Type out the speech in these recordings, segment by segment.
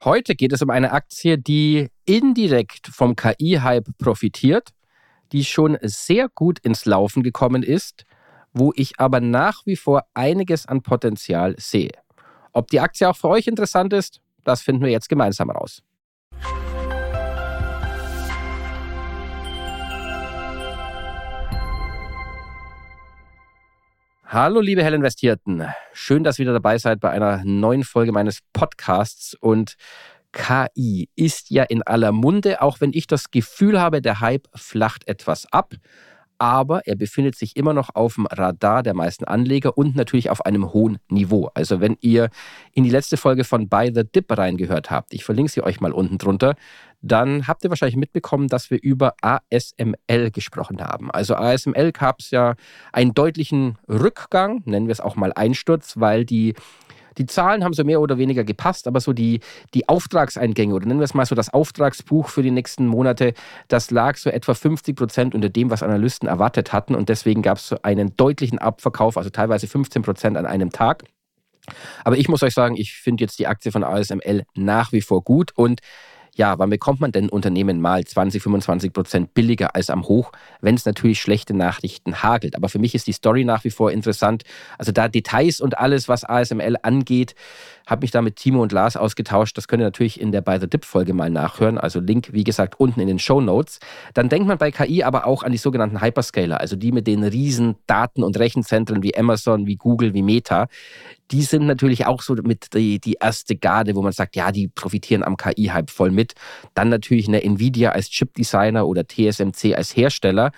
Heute geht es um eine Aktie, die indirekt vom KI-Hype profitiert, die schon sehr gut ins Laufen gekommen ist, wo ich aber nach wie vor einiges an Potenzial sehe. Ob die Aktie auch für euch interessant ist, das finden wir jetzt gemeinsam raus. Hallo liebe Hellinvestierten, schön, dass ihr wieder dabei seid bei einer neuen Folge meines Podcasts. Und KI ist ja in aller Munde, auch wenn ich das Gefühl habe, der Hype flacht etwas ab. Aber er befindet sich immer noch auf dem Radar der meisten Anleger und natürlich auf einem hohen Niveau. Also wenn ihr in die letzte Folge von Buy the Dip reingehört habt, ich verlinke sie euch mal unten drunter, dann habt ihr wahrscheinlich mitbekommen, dass wir über ASML gesprochen haben. Also ASML gab es ja einen deutlichen Rückgang, nennen wir es auch mal Einsturz, weil die Zahlen haben so mehr oder weniger gepasst, aber so die Auftragseingänge oder nennen wir es mal so das Auftragsbuch für die nächsten Monate, das lag so etwa 50% unter dem, was Analysten erwartet hatten, und deswegen gab es so einen deutlichen Abverkauf, also teilweise 15% an einem Tag. Aber ich muss euch sagen, ich finde jetzt die Aktie von ASML nach wie vor gut. Und ja, wann bekommt man denn Unternehmen mal 20-25% billiger als am Hoch, wenn es natürlich schlechte Nachrichten hagelt? Aber für mich ist die Story nach wie vor interessant. Also da Details und alles, was ASML angeht, habe mich da mit Timo und Lars ausgetauscht. Das könnt ihr natürlich in der By the Dip-Folge mal nachhören. Also Link, wie gesagt, unten in den Shownotes. Dann denkt man bei KI aber auch an die sogenannten Hyperscaler, also die mit den riesen Daten- und Rechenzentren wie Amazon, wie Google, wie Meta. Die sind natürlich auch so mit die erste Garde, wo man sagt, ja, die profitieren am KI-Hype voll mit. Dann natürlich eine Nvidia als Chip-Designer oder TSMC als Hersteller.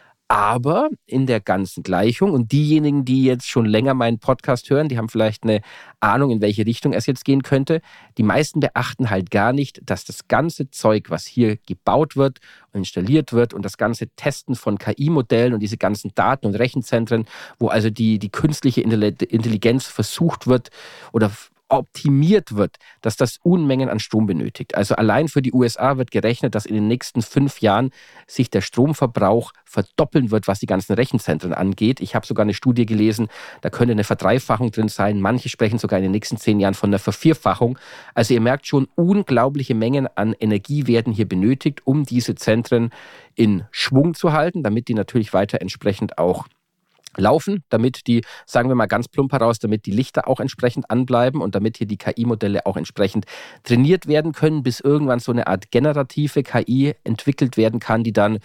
Aber in der ganzen Gleichung, und diejenigen, die jetzt schon länger meinen Podcast hören, die haben vielleicht eine Ahnung, in welche Richtung es jetzt gehen könnte. Die meisten beachten halt gar nicht, dass das ganze Zeug, was hier gebaut wird und installiert wird, und das ganze Testen von KI-Modellen und diese ganzen Daten- und Rechenzentren, wo also die künstliche Intelligenz versucht wird oder optimiert wird, dass das Unmengen an Strom benötigt. Also allein für die USA wird gerechnet, dass in den nächsten 5 Jahren sich der Stromverbrauch verdoppeln wird, was die ganzen Rechenzentren angeht. Ich habe sogar eine Studie gelesen, da könnte eine Verdreifachung drin sein. Manche sprechen sogar in den nächsten 10 Jahren von einer Vervierfachung. Also ihr merkt schon, unglaubliche Mengen an Energie werden hier benötigt, um diese Zentren in Schwung zu halten, damit die natürlich weiter entsprechend auch laufen, damit die, sagen wir mal ganz plump heraus, damit die Lichter auch entsprechend anbleiben und damit hier die KI-Modelle auch entsprechend trainiert werden können, bis irgendwann so eine Art generative KI entwickelt werden kann, die dann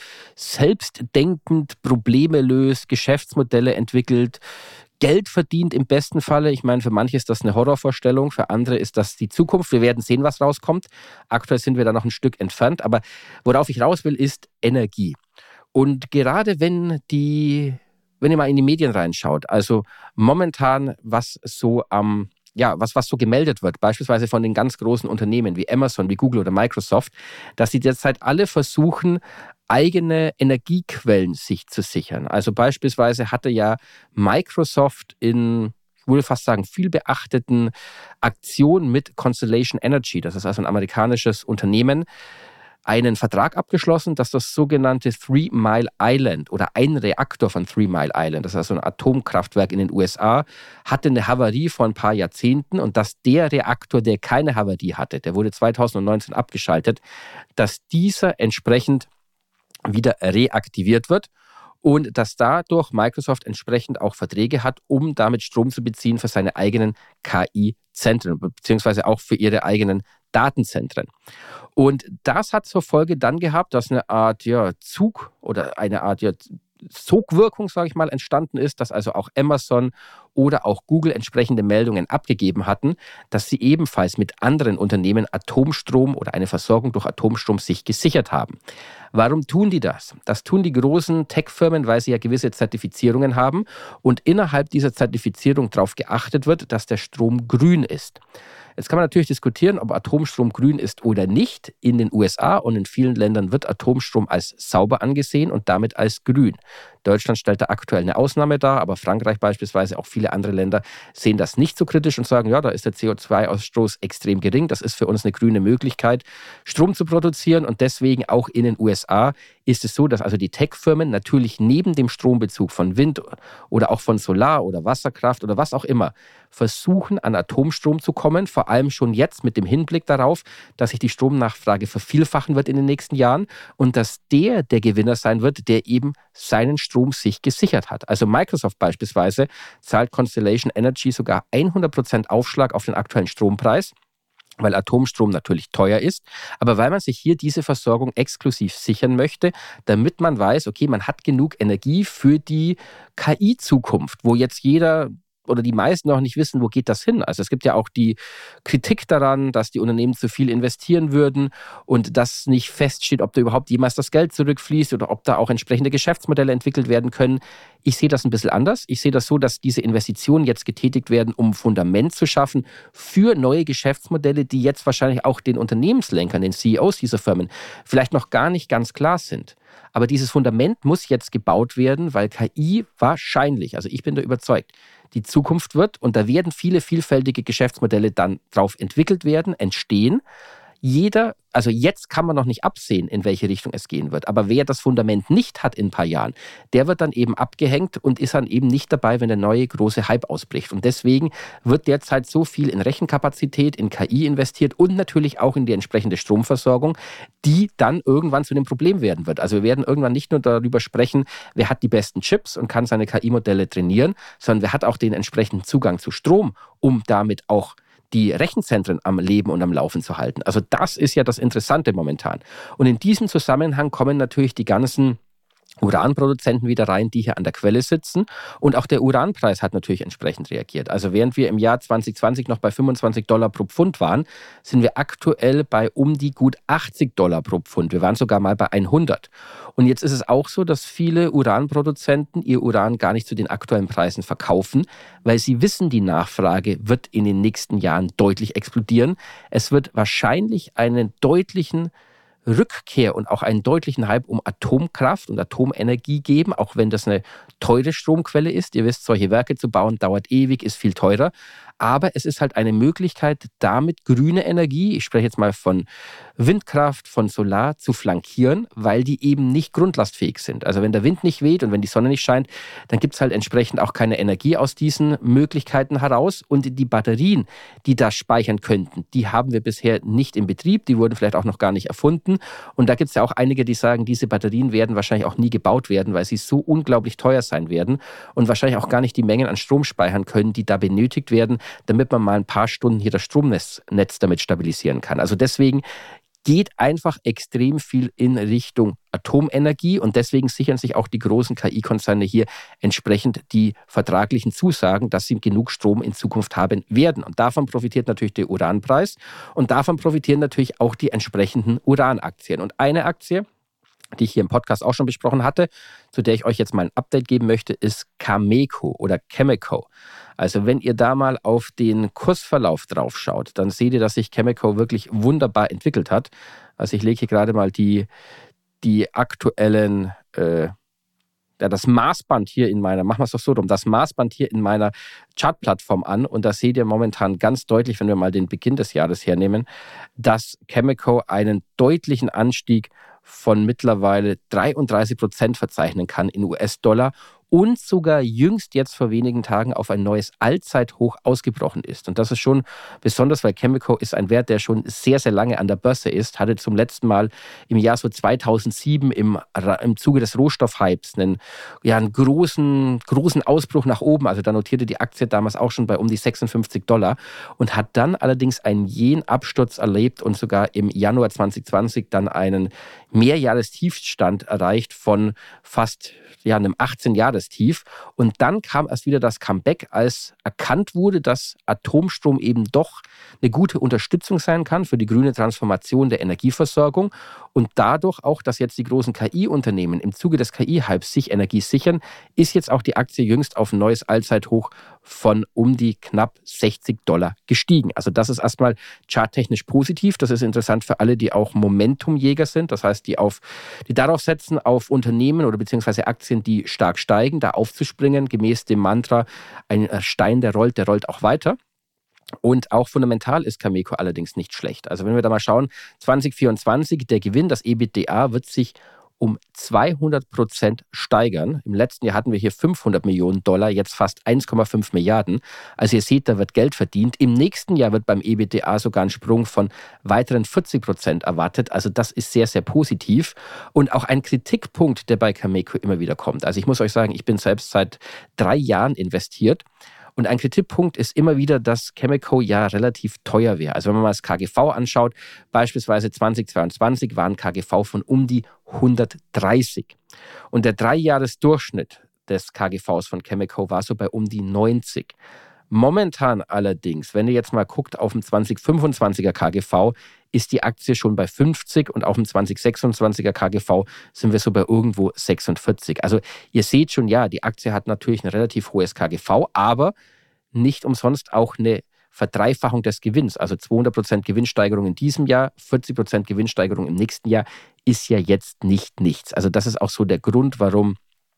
selbstdenkend Probleme löst, Geschäftsmodelle entwickelt, Geld verdient im besten Falle. Ich meine, für manche ist das eine Horrorvorstellung, für andere ist das die Zukunft. Wir werden sehen, was rauskommt. Aktuell sind wir da noch ein Stück entfernt, aber worauf ich raus will, ist Energie. Und gerade wenn ihr mal in die Medien reinschaut, also momentan, was so gemeldet wird, beispielsweise von den ganz großen Unternehmen wie Amazon, wie Google oder Microsoft, dass sie derzeit alle versuchen, eigene Energiequellen sich zu sichern. Also beispielsweise hatte ja Microsoft ich würde fast sagen, viel beachteten Aktion mit Constellation Energy, das ist also ein amerikanisches Unternehmen, einen Vertrag abgeschlossen, dass das sogenannte 3 Mile Island oder ein Reaktor von 3 Mile Island, das ist also ein Atomkraftwerk in den USA, hatte eine Havarie vor ein paar Jahrzehnten, und dass der Reaktor, der keine Havarie hatte, der wurde 2019 abgeschaltet, dass dieser entsprechend wieder reaktiviert wird und dass dadurch Microsoft entsprechend auch Verträge hat, um damit Strom zu beziehen für seine eigenen KI-Zentren, beziehungsweise auch für ihre eigenen Datenzentren. Und das hat zur Folge dann gehabt, dass eine Art Zug oder eine Art Sogwirkung, sage ich mal, entstanden ist, dass also auch Amazon oder auch Google entsprechende Meldungen abgegeben hatten, dass sie ebenfalls mit anderen Unternehmen Atomstrom oder eine Versorgung durch Atomstrom sich gesichert haben. Warum tun die das? Das tun die großen Tech-Firmen, weil sie ja gewisse Zertifizierungen haben und innerhalb dieser Zertifizierung darauf geachtet wird, dass der Strom grün ist. Jetzt kann man natürlich diskutieren, ob Atomstrom grün ist oder nicht. In den USA und in vielen Ländern wird Atomstrom als sauber angesehen und damit als grün. Deutschland stellt da aktuell eine Ausnahme dar, aber Frankreich beispielsweise, auch viele andere Länder sehen das nicht so kritisch und sagen, ja, da ist der CO2-Ausstoß extrem gering. Das ist für uns eine grüne Möglichkeit, Strom zu produzieren. Und deswegen auch in den USA ist es so, dass also die Tech-Firmen natürlich neben dem Strombezug von Wind oder auch von Solar oder Wasserkraft oder was auch immer versuchen, an Atomstrom zu kommen, vor allem schon jetzt mit dem Hinblick darauf, dass sich die Stromnachfrage vervielfachen wird in den nächsten Jahren und dass der Gewinner sein wird, der eben seinen Strom sich gesichert hat. Also Microsoft beispielsweise zahlt Constellation Energy sogar 100% Aufschlag auf den aktuellen Strompreis, weil Atomstrom natürlich teuer ist, aber weil man sich hier diese Versorgung exklusiv sichern möchte, damit man weiß, okay, man hat genug Energie für die KI-Zukunft, wo jetzt jeder oder die meisten noch nicht wissen, wo geht das hin. Also es gibt ja auch die Kritik daran, dass die Unternehmen zu viel investieren würden und dass nicht feststeht, ob da überhaupt jemals das Geld zurückfließt oder ob da auch entsprechende Geschäftsmodelle entwickelt werden können. Ich sehe das ein bisschen anders. Ich sehe das so, dass diese Investitionen jetzt getätigt werden, um ein Fundament zu schaffen für neue Geschäftsmodelle, die jetzt wahrscheinlich auch den Unternehmenslenkern, den CEOs dieser Firmen vielleicht noch gar nicht ganz klar sind. Aber dieses Fundament muss jetzt gebaut werden, weil KI wahrscheinlich, also ich bin da überzeugt, die Zukunft wird und da werden viele vielfältige Geschäftsmodelle dann drauf entwickelt werden, entstehen. Also jetzt kann man noch nicht absehen, in welche Richtung es gehen wird. Aber wer das Fundament nicht hat in ein paar Jahren, der wird dann eben abgehängt und ist dann eben nicht dabei, wenn der neue große Hype ausbricht. Und deswegen wird derzeit so viel in Rechenkapazität, in KI investiert und natürlich auch in die entsprechende Stromversorgung, die dann irgendwann zu dem Problem werden wird. Also wir werden irgendwann nicht nur darüber sprechen, wer hat die besten Chips und kann seine KI-Modelle trainieren, sondern wer hat auch den entsprechenden Zugang zu Strom, um damit auch die Rechenzentren am Leben und am Laufen zu halten. Also das ist ja das Interessante momentan. Und in diesem Zusammenhang kommen natürlich die ganzen Uranproduzenten wieder rein, die hier an der Quelle sitzen. Und auch der Uranpreis hat natürlich entsprechend reagiert. Also während wir im Jahr 2020 noch bei $25 pro Pfund waren, sind wir aktuell bei um die gut $80 pro Pfund. Wir waren sogar mal bei 100. Und jetzt ist es auch so, dass viele Uranproduzenten ihr Uran gar nicht zu den aktuellen Preisen verkaufen, weil sie wissen, die Nachfrage wird in den nächsten Jahren deutlich explodieren. Es wird wahrscheinlich einen deutlichen Rückkehr und auch einen deutlichen Hype um Atomkraft und Atomenergie geben, auch wenn das eine teure Stromquelle ist. Ihr wisst, solche Werke zu bauen dauert ewig, ist viel teurer. Aber es ist halt eine Möglichkeit, damit grüne Energie, ich spreche jetzt mal von Windkraft, von Solar, zu flankieren, weil die eben nicht grundlastfähig sind. Also wenn der Wind nicht weht und wenn die Sonne nicht scheint, dann gibt es halt entsprechend auch keine Energie aus diesen Möglichkeiten heraus. Und die Batterien, die das speichern könnten, die haben wir bisher nicht in Betrieb. Die wurden vielleicht auch noch gar nicht erfunden. Und da gibt es ja auch einige, die sagen, diese Batterien werden wahrscheinlich auch nie gebaut werden, weil sie so unglaublich teuer sein werden und wahrscheinlich auch gar nicht die Mengen an Strom speichern können, die da benötigt werden, damit man mal ein paar Stunden hier das Stromnetz damit stabilisieren kann. Also deswegen geht einfach extrem viel in Richtung Atomenergie und deswegen sichern sich auch die großen KI-Konzerne hier entsprechend die vertraglichen Zusagen, dass sie genug Strom in Zukunft haben werden. Und davon profitiert natürlich der Uranpreis und davon profitieren natürlich auch die entsprechenden Uranaktien. Und eine Aktie, die ich hier im Podcast auch schon besprochen hatte, zu der ich euch jetzt mal ein Update geben möchte, ist Cameco oder Cameco. Also wenn ihr da mal auf den Kursverlauf drauf schaut, dann seht ihr, dass sich Cameco wirklich wunderbar entwickelt hat. Also ich lege hier gerade mal die aktuellen, das Maßband hier in meiner, machen wir es doch so rum, das Maßband hier in meiner Chartplattform an und da seht ihr momentan ganz deutlich, wenn wir mal den Beginn des Jahres hernehmen, dass Cameco einen deutlichen Anstieg von mittlerweile 33% verzeichnen kann in US-Dollar und sogar jüngst jetzt vor wenigen Tagen auf ein neues Allzeithoch ausgebrochen ist. Und das ist schon besonders, weil Cameco ist ein Wert, der schon sehr, sehr lange an der Börse ist, hatte zum letzten Mal im Jahr so 2007 im Zuge des Rohstoffhypes einen großen Ausbruch nach oben. Also da notierte die Aktie damals auch schon bei um die $56 und hat dann allerdings einen jähen Absturz erlebt und sogar im Januar 2020 dann einen Mehrjahrestiefstand erreicht von fast einem 18-Jahrestief. Und dann kam erst wieder das Comeback, als erkannt wurde, dass Atomstrom eben doch eine gute Unterstützung sein kann für die grüne Transformation der Energieversorgung. Und dadurch auch, dass jetzt die großen KI-Unternehmen im Zuge des KI-Hypes sich Energie sichern, ist jetzt auch die Aktie jüngst auf ein neues Allzeithoch von um die knapp $60 gestiegen. Also das ist erstmal charttechnisch positiv. Das ist interessant für alle, die auch Momentumjäger sind. Das heißt, die darauf setzen, auf Unternehmen oder beziehungsweise Aktien, die stark steigen, da aufzuspringen, gemäß dem Mantra, ein Stein, der rollt auch weiter. Und auch fundamental ist Cameco allerdings nicht schlecht. Also wenn wir da mal schauen, 2024, der Gewinn, das EBITDA, wird sich um 200% steigern. Im letzten Jahr hatten wir hier $500 Millionen, jetzt fast 1,5 Milliarden. Also ihr seht, da wird Geld verdient. Im nächsten Jahr wird beim EBITDA sogar ein Sprung von weiteren 40% erwartet. Also das ist sehr, sehr positiv. Und auch ein Kritikpunkt, der bei Cameco immer wieder kommt. Also ich muss euch sagen, ich bin selbst seit 3 Jahren investiert. Und ein Kritikpunkt ist immer wieder, dass Cameco ja relativ teuer wäre. Also wenn man mal das KGV anschaut, beispielsweise 2022 war ein KGV von um die 130. Und der 3-Jahres-Durchschnitt des KGVs von Cameco war so bei um die 90. Momentan allerdings, wenn ihr jetzt mal guckt auf dem 2025er KGV, ist die Aktie schon bei 50 und auf dem 2026er KGV sind wir so bei irgendwo 46. Also ihr seht schon, ja, die Aktie hat natürlich ein relativ hohes KGV, aber nicht umsonst auch eine Verdreifachung des Gewinns. Also 200% Gewinnsteigerung in diesem Jahr, 40% Gewinnsteigerung im nächsten Jahr ist ja jetzt nicht nichts. Also das ist auch so der Grund, warum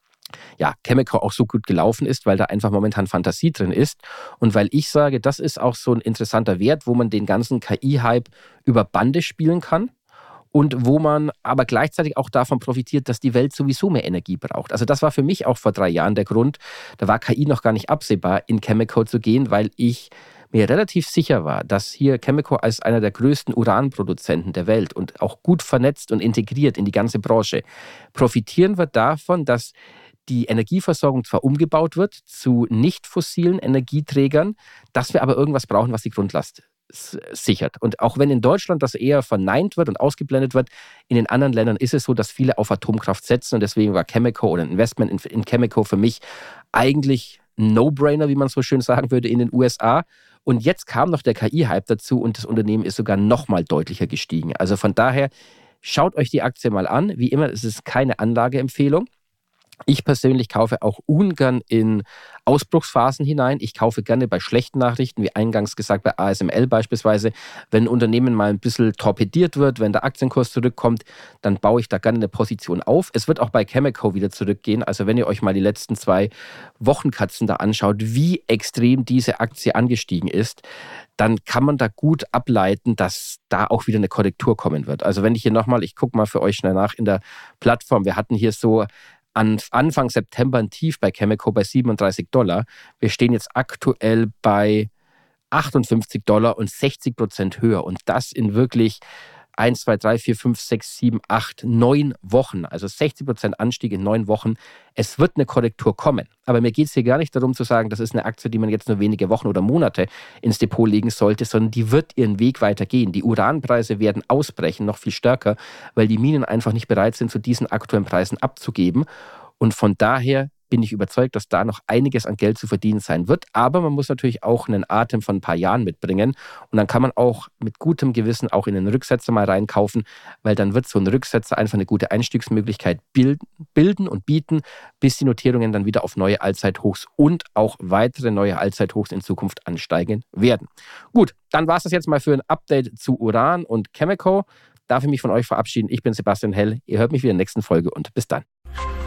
Cameco auch so gut gelaufen ist, weil da einfach momentan Fantasie drin ist und weil ich sage, das ist auch so ein interessanter Wert, wo man den ganzen KI-Hype über Bande spielen kann und wo man aber gleichzeitig auch davon profitiert, dass die Welt sowieso mehr Energie braucht. Also das war für mich auch vor 3 Jahren der Grund, da war KI noch gar nicht absehbar, in Cameco zu gehen, weil ich mir relativ sicher war, dass hier Cameco als einer der größten Uranproduzenten der Welt und auch gut vernetzt und integriert in die ganze Branche profitieren wird davon, dass die Energieversorgung zwar umgebaut wird zu nicht fossilen Energieträgern, dass wir aber irgendwas brauchen, was die Grundlast sichert. Und auch wenn in Deutschland das eher verneint wird und ausgeblendet wird, in den anderen Ländern ist es so, dass viele auf Atomkraft setzen und deswegen war Cameco oder ein Investment in Cameco für mich eigentlich ein No-Brainer, wie man so schön sagen würde, in den USA. Und jetzt kam noch der KI-Hype dazu und das Unternehmen ist sogar noch mal deutlicher gestiegen. Also von daher, schaut euch die Aktie mal an. Wie immer, es ist keine Anlageempfehlung. Ich persönlich kaufe auch ungern in Ausbruchsphasen hinein. Ich kaufe gerne bei schlechten Nachrichten, wie eingangs gesagt bei ASML beispielsweise. Wenn ein Unternehmen mal ein bisschen torpediert wird, wenn der Aktienkurs zurückkommt, dann baue ich da gerne eine Position auf. Es wird auch bei Cameco wieder zurückgehen. Also wenn ihr euch mal die letzten 2 Wochenkatzen da anschaut, wie extrem diese Aktie angestiegen ist, dann kann man da gut ableiten, dass da auch wieder eine Korrektur kommen wird. Also wenn ich hier nochmal, ich gucke mal für euch schnell nach in der Plattform, wir hatten hier so Anfang September ein Tief bei Cameco bei $37. Wir stehen jetzt aktuell bei $58 und 60% höher. Und das in wirklich 1, 2, 3, 4, 5, 6, 7, 8, 9 Wochen. Also 60% Anstieg in 9 Wochen. Es wird eine Korrektur kommen. Aber mir geht es hier gar nicht darum zu sagen, das ist eine Aktie, die man jetzt nur wenige Wochen oder Monate ins Depot legen sollte, sondern die wird ihren Weg weitergehen. Die Uranpreise werden ausbrechen, noch viel stärker, weil die Minen einfach nicht bereit sind, zu diesen aktuellen Preisen abzugeben. Und von daher bin ich überzeugt, dass da noch einiges an Geld zu verdienen sein wird. Aber man muss natürlich auch einen Atem von ein paar Jahren mitbringen. Und dann kann man auch mit gutem Gewissen auch in den Rücksetzer mal reinkaufen, weil dann wird so ein Rücksetzer einfach eine gute Einstiegsmöglichkeit bilden und bieten, bis die Notierungen dann wieder auf neue Allzeithochs und auch weitere neue Allzeithochs in Zukunft ansteigen werden. Gut, dann war es das jetzt mal für ein Update zu Uran und Cameco. Darf ich mich von euch verabschieden? Ich bin Sebastian Hell. Ihr hört mich wieder in der nächsten Folge und bis dann.